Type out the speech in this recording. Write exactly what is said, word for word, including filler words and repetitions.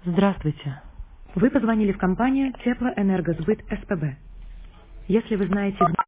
Здравствуйте. Вы позвонили в компанию Теплоэнергосбыт СПБ. Если вы знаете...